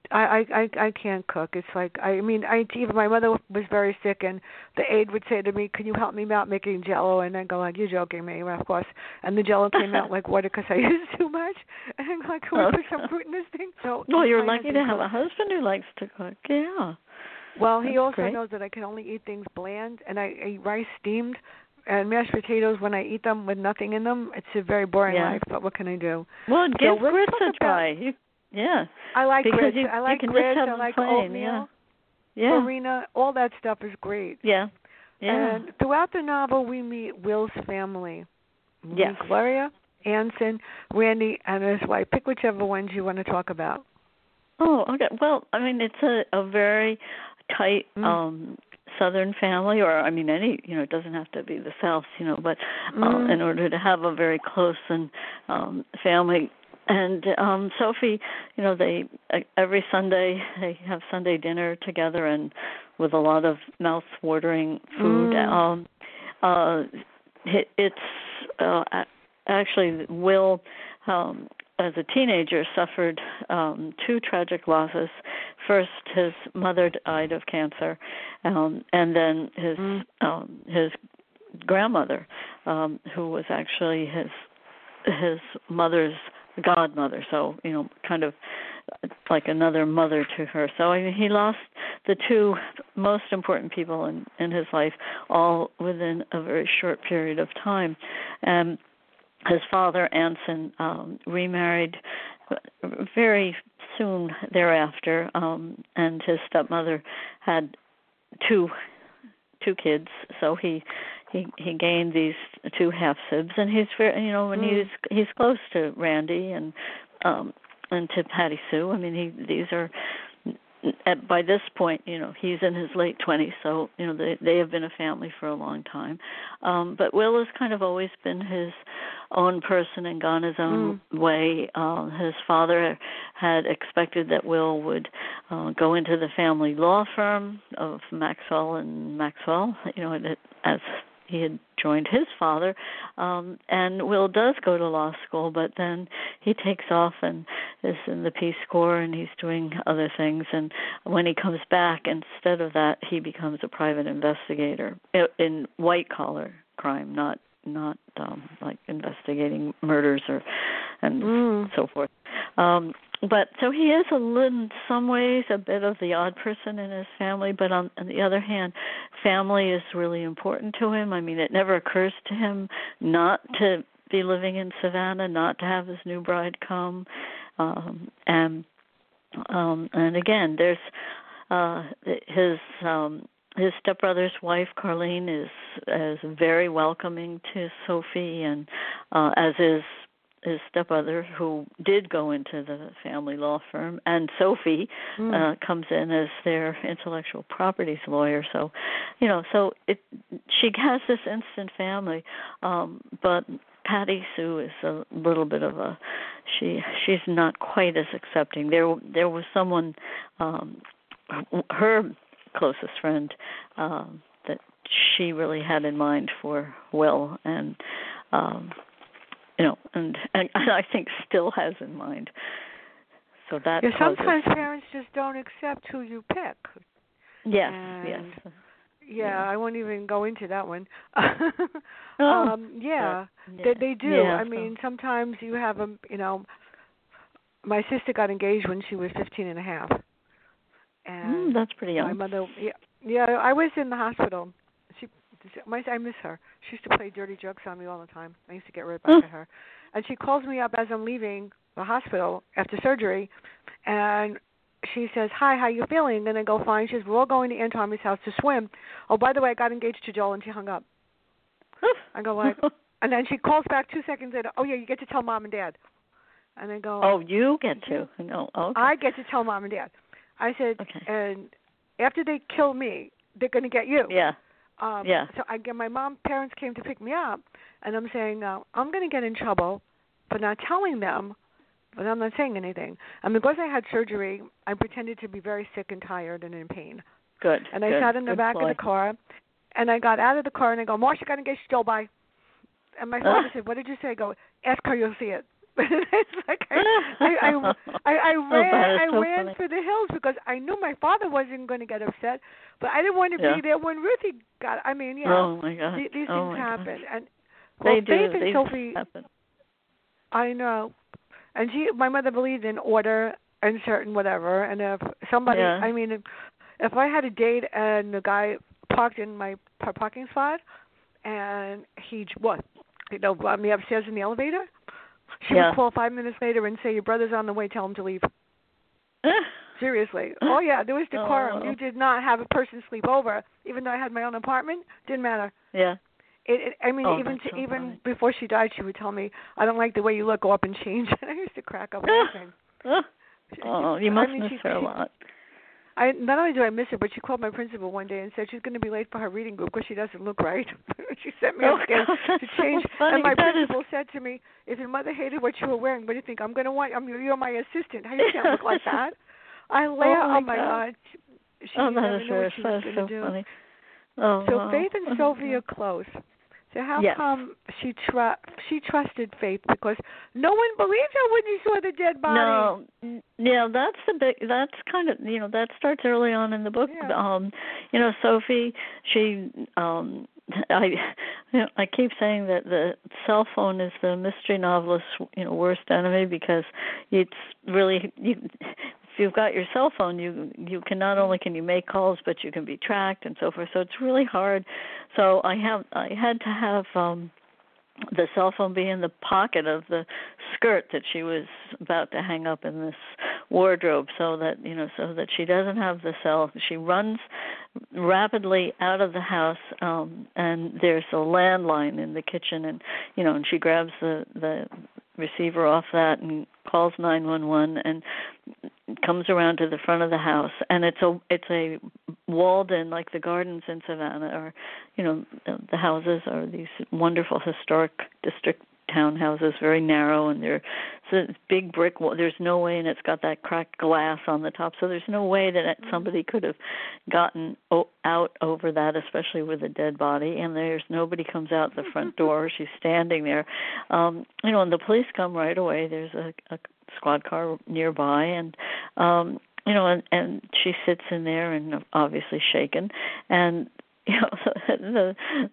I, I I I can't cook. It's like I mean I even my mother was very sick, and the aide would say to me, "Can you help me out making Jello?" And I go like, "You're joking me, well, of course." And the Jello came out like water because I used too much. And I'm like, "Can we put some fruit in this thing?" So well, you're my lucky to have cooks. a husband who likes to cook. Yeah. Well, he That's also great. knows that I can only eat things bland, and I eat rice steamed. And mashed potatoes, when I eat them with nothing in them, it's a very boring Yeah. life. But what can I do? Well, give so grits a about, try. You, yeah. I like because grits. You, I like you can grits. just have I them like plain. oatmeal, Yeah. Yeah. farina. All that stuff is great. Yeah. Yeah. And throughout the novel, we meet Will's family. We Yes. meet Gloria, Anson, Randy, and his wife. Pick whichever ones you want to talk about. Oh, okay. Well, I mean, it's a, a very tight Mm. um Southern family, or I mean, any you know, it doesn't have to be the South, you know, but uh, Mm. in order to have a very close and um family. And um Sophie, you know, they every Sunday they have Sunday dinner together, and with a lot of mouth-watering food. Mm. Um, uh, it, it's uh, actually Will. Um, as a teenager, suffered um, two tragic losses. First, his mother died of cancer, um, and then his Mm. um, his grandmother, um, who was actually his his mother's godmother. So, you know, kind of like another mother to her. So I mean, he lost the two most important people in, in his life, all within a very short period of time. And his father, Anson, um, remarried very soon thereafter, um, and his stepmother had two two kids. So he he he gained these two half sibs, and he's very, you know, and Mm. he's he's close to Randy and um, and to Patty Sue. I mean, he these are. At, by this point, you know, he's in his late twenties, so, you know, they they have been a family for a long time. Um, but Will has kind of always been his own person and gone his own Mm. way. Uh, his father had expected that Will would uh, go into the family law firm of Maxwell and Maxwell, you know, as he had joined his father. Um, and Will does go to law school, but then he takes off and is in the Peace Corps, and he's doing other things. And when he comes back, instead of that, he becomes a private investigator in white-collar crime, not not um, like investigating murders or and Mm. so forth. Um, but so he is a little, in some ways, a bit of the odd person in his family. But on, on the other hand, family is really important to him. I mean, it never occurs to him not to be living in Savannah, not to have his new bride come. Um, and um, and again, there's uh, his um, his stepbrother's wife, Carlene, is is very welcoming to Sophie, and uh, as is his stepbrother, who did go into the family law firm, and Sophie Mm. uh, comes in as their intellectual properties lawyer. So, you know, so it she has this instant family, um, but Patty Sue is a little bit of a she she's not quite as accepting. There there was someone, um, her closest friend, um, that she really had in mind for Will, and um, you know, and, and I think still has in mind. So that Yeah, causes, sometimes parents just don't accept who you pick. yes, And yes. Yeah, Yeah. I won't even go into that one. Oh, um, yeah, yeah. they they do. Yeah, I so- mean, sometimes you have a, you know, my sister got engaged when she was fifteen and a half. And Mm, that's pretty young. my mother, yeah, yeah, I was in the hospital. She, my, I miss her. She used to play dirty jokes on me all the time. I used to get right back at her. And she calls me up as I'm leaving the hospital after surgery, and she says, "Hi, how you feeling?" And I go, "Fine." She says, "We're all going to Aunt Tommy's house to swim. Oh, by the way, I got engaged to Joel," and she hung up. I go like, and then she calls back two seconds later. "Oh yeah, you get to tell mom and dad." And I go, Oh, you get to? No, okay. I get to tell mom and dad. I said, Okay. and after they kill me, they're going to get you. Yeah. Um, Yeah. So I get my mom parents came to pick me up, and I'm saying uh, I'm going to get in trouble for not telling them, but I'm not saying anything. And because I had surgery, I pretended to be very sick and tired and in pain. Good. And I good, sat in the good back ploy. of the car, and I got out of the car, and I go, "Marcia got engaged to Joel, bye." And my father said, "What did you say?" I go, "Ask her, you'll see it." It's like I I I, I, I Oh, ran that is I so ran funny. for the hills because I knew my father wasn't going to get upset, but I didn't want to Yeah. be there when Ruthie got. I mean, yeah, Oh my God. th- these Oh things my happen, God. and well, They Faith do. and They Sophie, happen. I know, and she, my mother believed in order and certain whatever, and if somebody, Yeah. I mean, if, if I had a date and the guy parked in my par- parking spot, and he what, you know, brought me upstairs in the elevator. She Yeah. would call five minutes later and say, "Your brother's on the way. Tell him to leave." Seriously. Oh yeah, there was decorum. Oh. You did not have a person sleep over, even though I had my own apartment. Didn't matter. Yeah. It, it, I mean, Oh, even that's to, so even funny. before she died, she would tell me, "I don't like the way you look. Go up and change." And I used to crack up laughing. Oh, you I must mean, miss she, her a she, lot. I not only do I miss her, but she called my principal one day and said she's going to be late for her reading group because she doesn't look right. She sent me Oh, upstairs God, to that's change. so funny. And my That is- principal said to me, "If your mother hated what you were wearing, what do you think? I'm going to want. I'm you're my assistant. How you can't look like that?" I laugh. Oh, Oh my my God. God. She, she Oh, you that never is know very, what she that was is going so to do. funny. Oh, So wow. Faith and Sophie are close. So how Yes. come she tr- she trusted Faith? Because no one believed her when you saw the dead body. No, n- yeah, that's the big. That's kind of you know that starts early on in the book. Yeah. Um, you know, Sophie, she, um, I, you know, I keep saying that the cell phone is the mystery novelist's you know worst enemy because it's really you. If you've got your cell phone, you you can not only can you make calls, but you can be tracked and so forth. So it's really hard. So I have I had to have um, the cell phone be in the pocket of the skirt that she was about to hang up in this wardrobe, so that you know so that she doesn't have the cell. She runs rapidly out of the house, um, and there's a landline in the kitchen, and you know, and she grabs the the receiver off that and calls nine one one and comes around to the front of the house, and it's a it's a walled in, like the gardens in Savannah, or you know the houses are these wonderful historic district townhouses, very narrow, and they're it's a big brick wall. There's no way, and it's got that cracked glass on the top, so there's no way that somebody could have gotten o- out over that, especially with a dead body. And there's nobody comes out the front door. She's standing there, um, you know, and the police come right away. There's a, a squad car nearby, and um, you know, and, and she sits in there and obviously shaken, and you know, the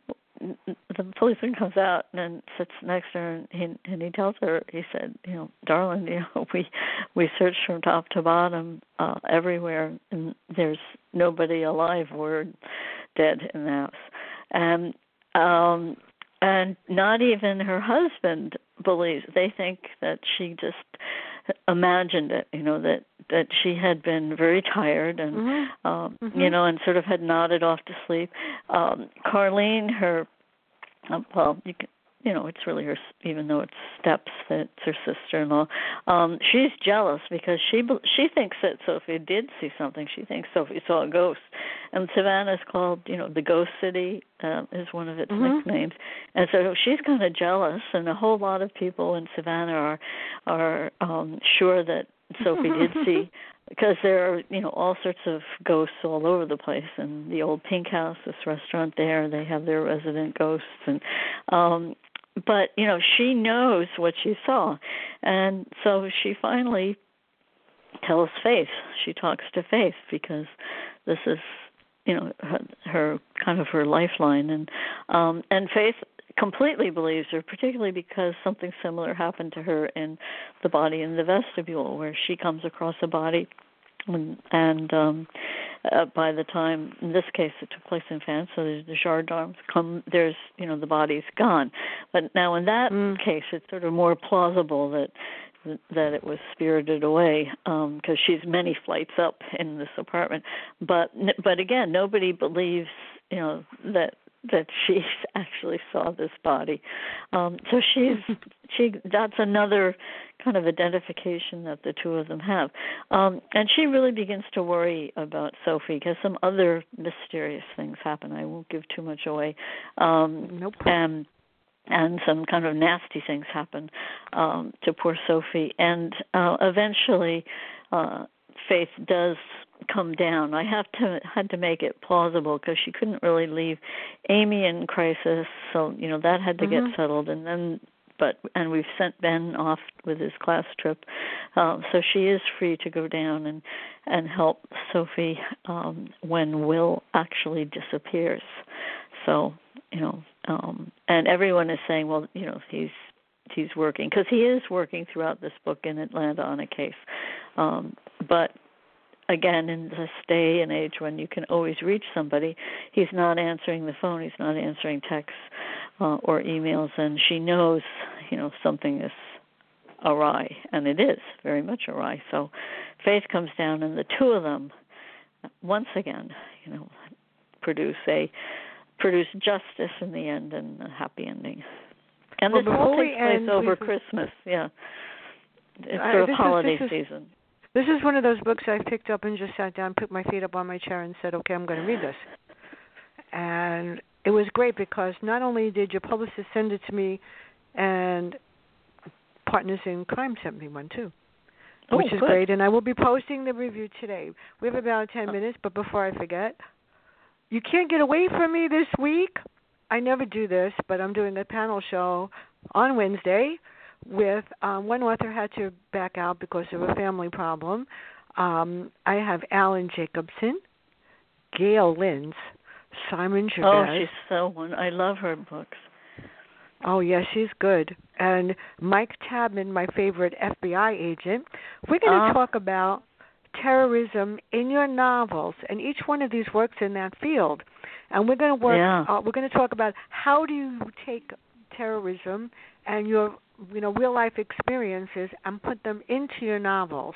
the policeman comes out and sits next to her, and he, and he tells her, he said, you know, darling, you know, we we searched from top to bottom uh, everywhere, and there's nobody alive. We're dead in the house, and um, and not even her husband believes. They think that she just imagined it, you know, that that she had been very tired and Mm-hmm. um Mm-hmm. you know, and sort of had nodded off to sleep. um Carlene, her uh, well you can, you know, it's really her, even though it's Steps, that's her sister-in-law. Um, she's jealous because she she thinks that Sophie did see something. She thinks Sophie saw a ghost, and Savannah is called, you know, the Ghost City uh, is one of its Mm-hmm. nicknames, and so she's kind of jealous. And a whole lot of people in Savannah are are um, sure that Sophie did see, because there are, you know, all sorts of ghosts all over the place. And the old Pink House, this restaurant there, they have their resident ghosts, and um, but, you know, she knows what she saw. And so she finally tells Faith. She talks to Faith because this is, you know, her, her kind of her lifeline. And um, and Faith completely believes her, particularly because something similar happened to her in the body in the vestibule, where she comes across a body. And, and um, uh, by the time, in this case, it took place in France, so there's the gendarmes come. There's, you know, the body's gone. But now in that Mm. case, it's sort of more plausible that that it was spirited away, because um, she's many flights up in this apartment. But but again, nobody believes, you know, that that she actually saw this body. Um, so she's she that's another kind of identification that the two of them have. Um, and she really begins to worry about Sophie because some other mysterious things happen. I won't give too much away. Um, Nope. And and some kind of nasty things happen um, to poor Sophie. And uh, eventually, uh, Faith does come down. I have to had to make it plausible because she couldn't really leave Amy in crisis, so you know that had to Mm-hmm. get settled. And then but and we've sent Ben off with his class trip, um, so she is free to go down and and help Sophie um, when Will actually disappears. So you know, um, and everyone is saying, well, you know, he's he's working because he is working throughout this book in Atlanta on a case, um, but. Again, in this day and age when you can always reach somebody, he's not answering the phone, he's not answering texts uh, or emails, and she knows, you know, something is awry, and it is very much awry. So Faith comes down, and the two of them, once again, you know, produce a produce justice in the end and a happy ending. And well, this all takes place end, over we, Christmas, yeah. It's uh, sort of holiday is, is, season. This is one of those books I picked up and just sat down, put my feet up on my chair and said, okay, I'm going to read this. And it was great because not only did your publicist send it to me, and Partners in Crime sent me one too, oh, which is good. great. And I will be posting the review today. We have about ten minutes, but before I forget, you can't get away from me this week. I never do this, but I'm doing a panel show on Wednesday with um, one author had to back out because of a family problem. Um, I have Alan Jacobson, Gail Linz, Simon Gervais. Oh, she's so one. I love her books. Oh, yeah, she's good. And Mike Tabman, my favorite F B I agent. We're going to uh, talk about terrorism in your novels, and each one of these works in that field. And we're going to work. Yeah. Uh, we're going to talk about how do you take terrorism and your you know, real life experiences and put them into your novels,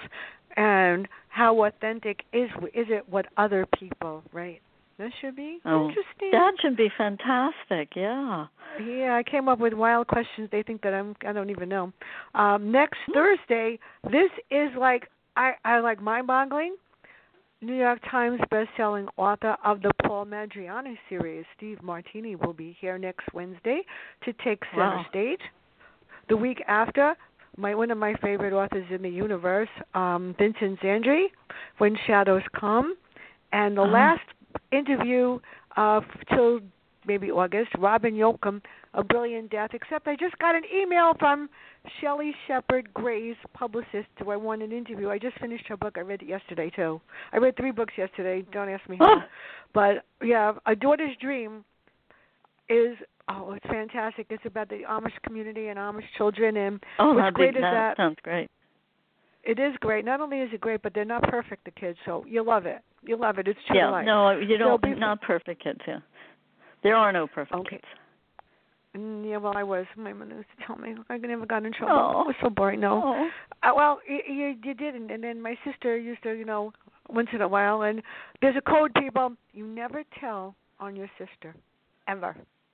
and how authentic is is it what other people write? That should be oh, interesting. That should be fantastic. Yeah. Yeah, I came up with wild questions. They think that I'm I don't even know. Um, next Thursday, this is like I I like mind-boggling. New York Times best-selling author of the Paul Madriani series, Steve Martini, will be here next Wednesday to take center wow. stage. The week after, my one of my favorite authors in the universe, um, Vincent Zandri, When Shadows Come. And the uh-huh. last interview uh, till maybe August, Robin Yoakum, A Brilliant Death, except I just got an email from Shelley Shepard Gray's publicist who I want an interview. I just finished her book. I read it yesterday, too. I read three books yesterday. Don't ask me how. But, yeah, A Daughter's Dream is... Oh, it's fantastic. It's about the Amish community and Amish children. And oh, what's great be, is that, that... sounds great. It is great. Not only is it great, but they're not perfect, the kids, so you'll love it. You'll love it. It's true yeah, to life. no, you don't, be, not perfect kids, yeah. There are no perfect okay. kids. Mm, yeah, well, I was. My mother used to tell me. I never got in trouble. Oh. It was so boring. No. Oh. Uh, well, you, you, you didn't. And then my sister used to, you know, once in a while. And there's a code, people. You never tell on your sister, ever.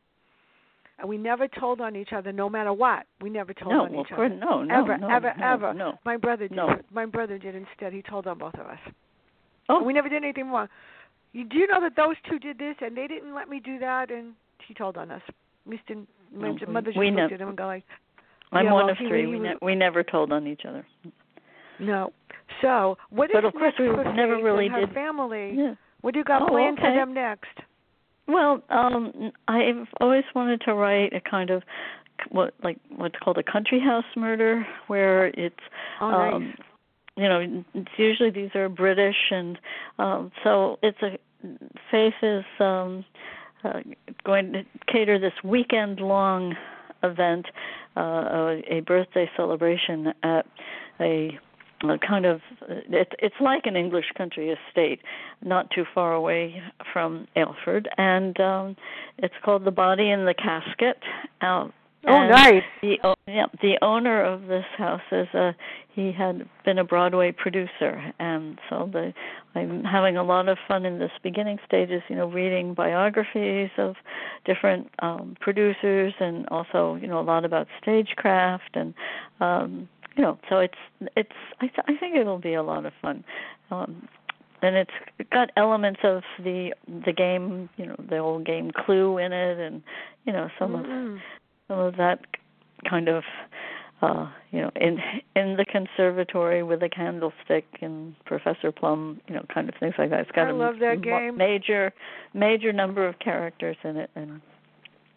And we never told on each other, no matter what. We never told no, on well, each other. No, no, ever, no, ever, no, ever. No. My brother did. No. My brother did instead. He told on both of us. Oh. And we never did anything wrong. You, do you know that those two did this, and they didn't let me do that, and he told on us. Mister My no, mother just we looked ne- at him and go like, I'm yeah, one well, of he, three. he we, was, ne- we never told on each other. No. So, what but is of course next we for never Faith really and her did. family? Yeah. What do you got oh, planned okay. for them next? Well, um, I've always wanted to write a kind of what like what's called a country house murder, where it's oh, um, nice. you know, it's usually these are British, and um, so it's a Faith is um, uh, going to cater this weekend-long event, uh, a, a birthday celebration at a A kind of it, it's like an English country estate, not too far away from Aylford, and um, it's called The Body in the Casket. Uh, oh, nice! The yeah, the owner of this house is a he had been a Broadway producer, and so the I'm having a lot of fun in this beginning stages. You know, reading biographies of different um, producers, and also you know a lot about stagecraft and. Um, You know, so it's it's. I, th- I think it'll be a lot of fun, um, and it's got elements of the the game. You know, the old game Clue in it, and you know some mm-hmm. of some of that kind of. Uh, you know, in in the conservatory with a candlestick and Professor Plum. You know, kind of things like that. It's got I a love that m- game. major major number of characters in it, and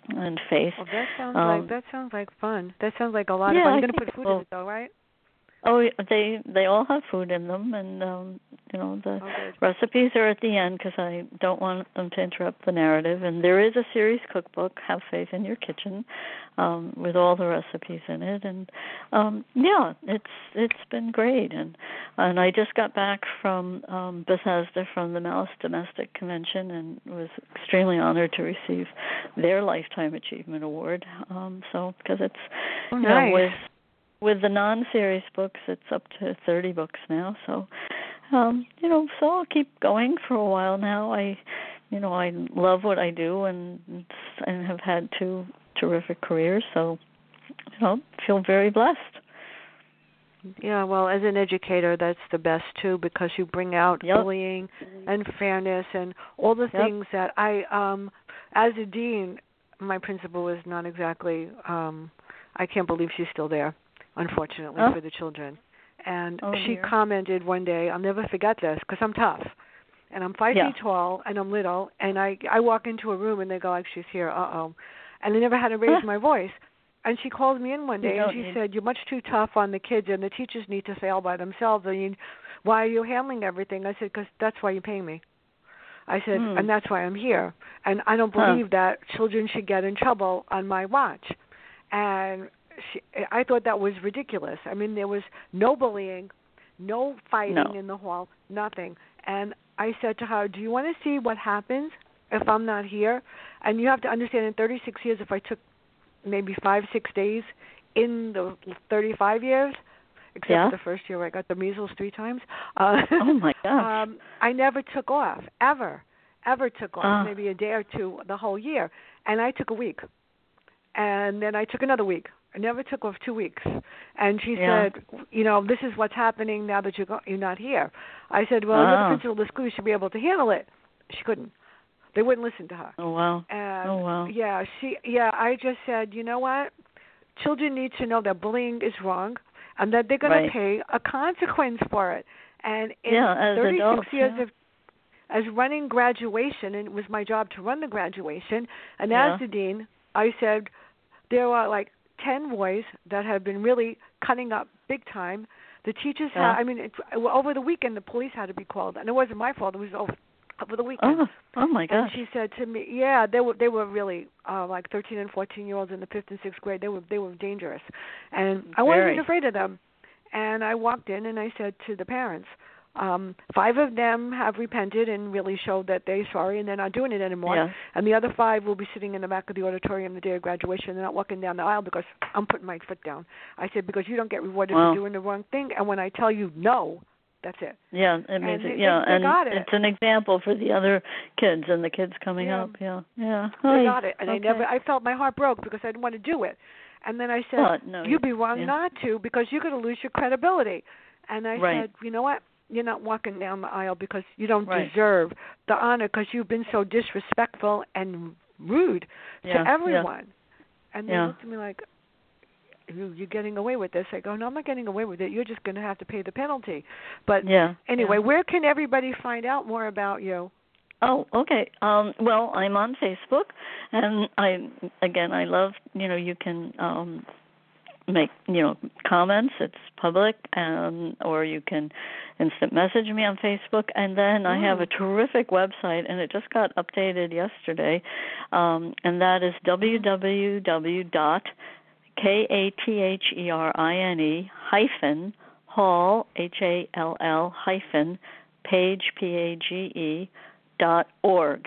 and faith. Well, that sounds um, like that sounds like fun. That sounds like a lot yeah, of fun. I You're going to think put food so. in it, though, right? Oh, they they all have food in them, and um, you know the Oh, good. recipes are at the end because I don't want them to interrupt the narrative. And there is a series cookbook, Have Faith in Your Kitchen, um, with all the recipes in it. And um, yeah, it's it's been great. And and I just got back from um, Bethesda from the Malice Domestic Convention, and was extremely honored to receive their Lifetime Achievement Award. Um, so because it's Oh, you nice. know with With the non-series books, it's up to thirty books now. So, um, you know, so I'll keep going for a while now. I, you know, I love what I do, and and have had two terrific careers. So, you know, feel very blessed. Yeah, well, as an educator, that's the best too, because you bring out Yep. bullying and fairness and all the Yep. things that I, um, as a dean, my principal was not exactly. Um, I can't believe she's still there. Unfortunately Oh. for the children. And Oh, she dear. commented one day, I'll never forget this, because I'm tough. And I'm five Yeah. feet tall, and I'm little, and I I walk into a room, and they go like, she's here, uh-oh. And I never had to raise my voice. And she called me in one You day, and don't she need- said, you're much too tough on the kids, and the teachers need to fail by themselves. I mean, why are you handling everything? I said, because that's why you pay me. I said, Hmm. and that's why I'm here. And I don't Huh. believe that children should get in trouble on my watch. And she, I thought that was ridiculous. I mean, there was no bullying, no fighting No. in the hall, nothing. And I said to her, do you want to see what happens if I'm not here? And you have to understand, in thirty-six years, if I took maybe five, six days in the thirty-five years, except Yeah. for the first year where I got the measles three times, uh, Oh, my gosh. um, I never took off, ever, ever took off, Ah. maybe a day or two the whole year. And I took a week. And then I took another week. I never took off two weeks. And she Yeah. said, you know, this is what's happening now that you're, go- you're not here. I said, well, Ah. you're the principal of the school. You should be able to handle it. She couldn't. They wouldn't listen to her. Oh, wow. And Oh, wow. yeah, she, yeah, I just said, you know what? Children need to know that bullying is wrong and that they're going Right. to pay a consequence for it. And in Yeah, as thirty-six adults, years yeah. of as running graduation, and it was my job to run the graduation, and Yeah. as the dean, I said there are like ten boys that have been really cutting up big time. The teachers Yeah. had, I mean, it's, over the weekend the police had to be called, and it wasn't my fault. It was over, over the weekend. Oh, oh my And gosh. she said to me, "Yeah, they were they were really uh, like thirteen and fourteen year olds in the fifth and sixth grade. They were they were dangerous, and I Very. wasn't afraid of them." And I walked in and I said to the parents, um, five of them have repented and really showed that they're sorry and they're not doing it anymore. Yeah. And the other five will be sitting in the back of the auditorium the day of graduation. They're not walking down the aisle because I'm putting my foot down. I said, because you don't get rewarded Wow. for doing the wrong thing. And when I tell you no, that's it. Yeah, it means And it, they- yeah, they and got it. it's an example for the other kids and the kids coming Yeah. up. Yeah, yeah. I Hi. got it. And okay. I never, I felt my heart broke because I didn't want to do it. And then I said, But, no, you'd be wrong yeah. not to because you're going to lose your credibility. And I Right. said, you know what? You're not walking down the aisle because you don't Right. deserve the honor because you've been so disrespectful and rude Yeah, to everyone. And they Yeah. looked at me like, you, you're getting away with this. I go, no, I'm not getting away with it. You're just going to have to pay the penalty. But Yeah. anyway, yeah. where can everybody find out more about you? Oh, okay. Um, well, I'm on Facebook, and I again, I love you know you can um, make you know comments. It's public, and or you can instant message me on Facebook, and then I have a terrific website, and it just got updated yesterday, um, and that is w w w dot k a t h e r i n e hyphen hall h a l l hyphen page p a g e dot org.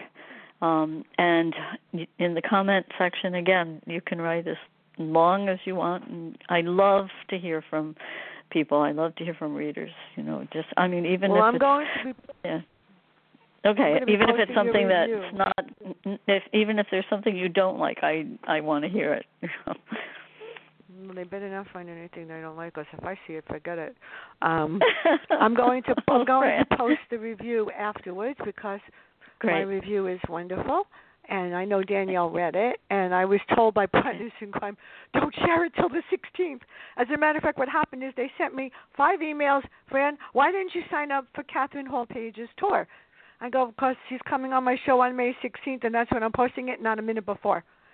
Um, and in the comment section, again, you can write as long as you want. And I love to hear from people. I love to hear from readers. You know, just I mean, even well, if I'm it's going to be. yeah. I'm Okay, gonna be even if it's posting your something review. that's not, if even if there's something you don't like, I I want to hear it. Well, they better not find anything they don't like, because if I see it, forget it. Um, I'm going to I'm going to post the review afterwards because Great. my review is wonderful, and I know Danielle read it. And I was told by partners in crime, don't share it till the sixteenth. As a matter of fact, what happened is they sent me five emails. Fran, why didn't you sign up for Catherine Hall Page's tour? I go, because she's coming on my show on May sixteenth, and that's when I'm posting it, not a minute before.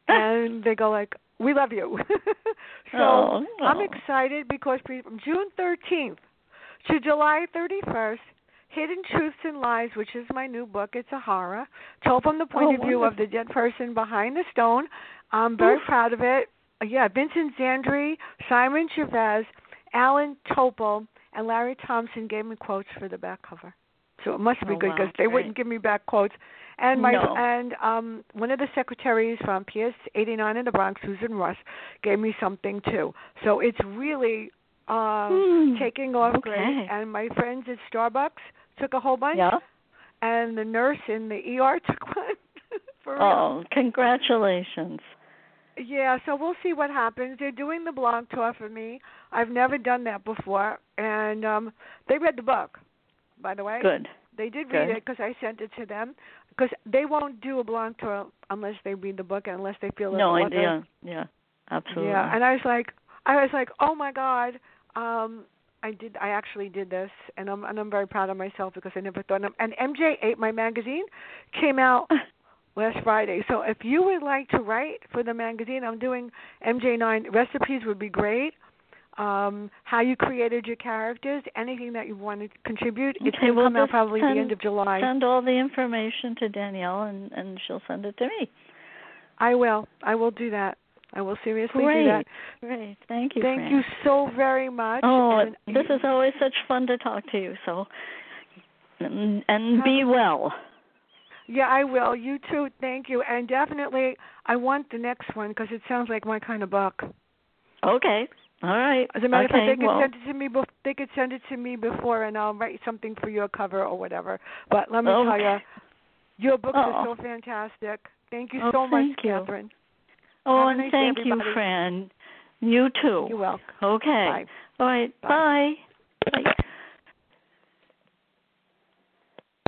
and they go like, "We love you." so oh, oh. I'm excited because from June thirteenth to July thirty-first, Hidden Truths and Lies, which is my new book. It's a horror, told from the point oh, of view wonderful. of the dead person behind the stone. I'm very Oof. proud of it. Yeah, Vincent Zandri, Simon Chavez, Alan Topol, and Larry Thompson gave me quotes for the back cover. So it must be oh, good because wow. they Great. wouldn't give me back quotes. And my no. and um one of the secretaries from P S eighty-nine in the Bronx, Susan Russ, gave me something too. So it's really uh, hmm. taking off okay. great. And my friends at Starbucks took a whole bunch. Yeah. And the nurse in the E R took one. For real. Oh, congratulations. Yeah, so we'll see what happens. They're doing the blog tour for me. I've never done that before. And um they read the book, by the way. Good. They did Good. read it because I sent it to them. Because they won't do a blog tour unless they read the book and unless they feel that No, the I, author. yeah, yeah, absolutely. Yeah, and I was like, I was like, oh my God, um, I did, I actually did this, and I'm and I'm very proud of myself because I never thought. And M J eight, my magazine, came out last Friday. So if you would like to write for the magazine, I'm doing M J nine recipes would be great. Um, how you created your characters, anything that you want to contribute. It's okay, going to well, come out probably send, the end of July. Send all the information to Danielle, and, and she'll send it to me. I will. I will do that. I will seriously Great. do that. Great. Thank you, Thank Fran. you so very much. Oh, and this is always such fun to talk to you. So, and, and be well. Yeah, I will. You too. Thank you. And definitely, I want the next one because it sounds like my kind of book. Okay. All right. As a matter okay, of fact, they could well, send it to me. Bef- they could send it to me before, and I'll write something for your cover or whatever. But let me okay. tell you, your books oh. are so fantastic. Thank you oh, so much, thank you. Catherine. Oh, Have and a nice thank day, you, everybody. Fran. You too. You're welcome. Okay. Bye. All right. Bye. Bye.